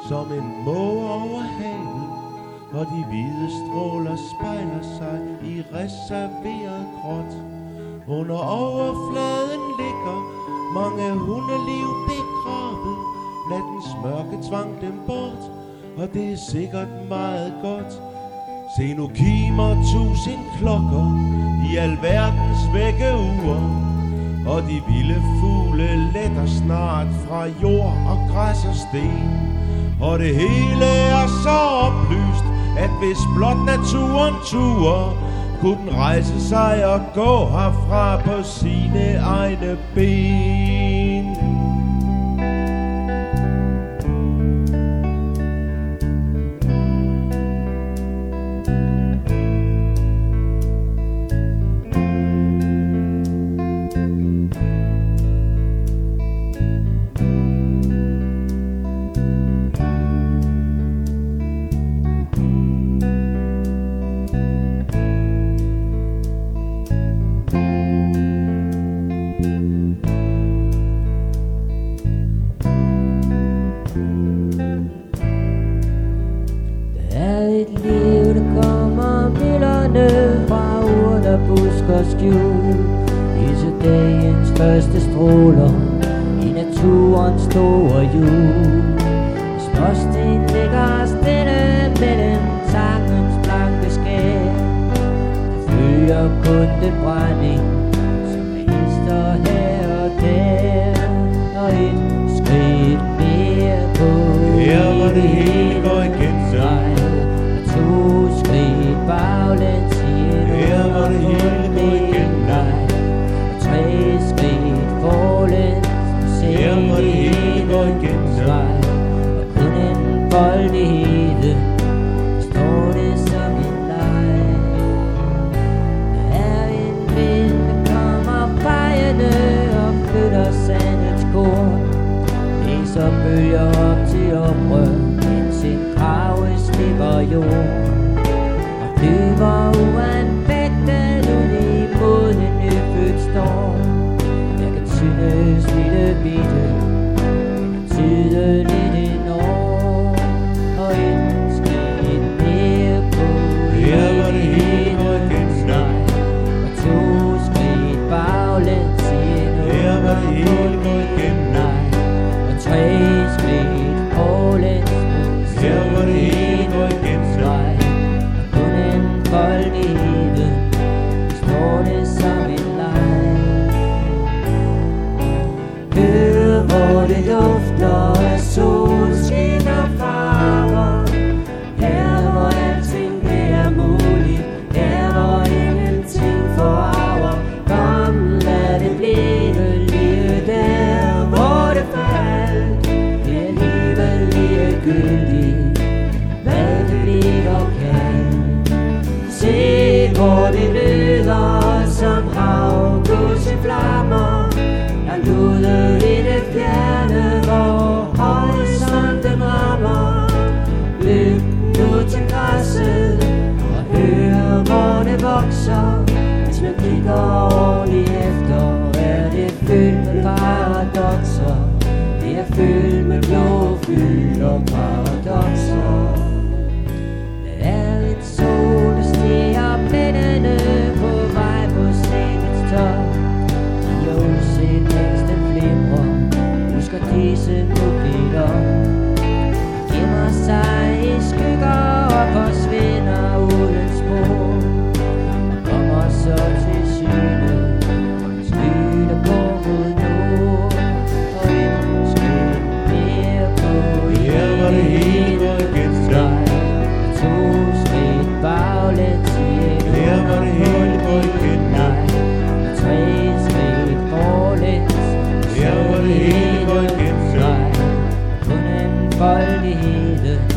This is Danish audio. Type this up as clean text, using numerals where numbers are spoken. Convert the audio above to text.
som en måge over havet, og de hvide stråler spejler sig i reserveret gråt. Under overfladen ligger mange hundeliv begravet. Nattens mørke tvang dem bort, og det er sikkert meget godt. Se nu kimer 1000 klokker i alverdens vækkeuger, og de vilde fugle letter snart fra jord og græs og sten. Og det hele er så oplyst, at hvis blot naturen turer, kunne den rejse sig og gå herfra på sine egne ben. Et liv, der kommer myldrende fra urter, busk og skjul. Lyser dagens første stråler i naturens store jul. Småsten ligger stille mellem tangens blanke skær. Der følger kun den brænding, som hister her og der. Og et skridt mere på her hvor det hele går igen sig. To skridt baglæns i en her hvor det hele går igen dig. Og tre skridt forlæns, her hvor det hele går igen dig. Og kun en bold i hele står det som en leg. Der er en vind, der kommer fejende og flytter sandets korn. Læser bølger op til oprør, mens en krave slipper jord. Og løber uanfægtet ud imod en nyfødt storm. Jeg kan synes lille bitte, kan tyde lidt enormt. Og et skridt mere på her hvor det hele går igen dig. Og to skridt baglæns i en her hvor det hele går igen dig. og tre skridt forlæns, her hvor det hele går igen dig. og kun en bold i hele står det som en leg. Hør hvor det dufter af solskin og farver. Her hvor alting det er muligt, her hvor ingenting forarver. Kom lad det blive lige der hvor det faldt. Det er alligevel ligegyldigt hvad det bliver kan. Se hvor det lyder som havgås i flammer. Der luder i det fjerne hvor horisonten rammer. Lyt nu til græsset og hør hvor det vokser. Hvis man kigger ordentligt efter, er det fyldt med paradokser. Det er fyldt med blå fyld og paradokser. Der er en sol, der stiger blændende på vej på slæbets top. I udsigt mens den flimrer, husker disse nu blidt op. Gemmer sig i skygger og forsvinder uden spor. Og kommer så til syne, sky der går mod nord. Og et skridt mere på her hvor det hele går igen dig. to skridt baglæns i en her hvor det hele går igen dig. og tre skridt forlæns, her hvor det hele går igen dig. kun en bold i hele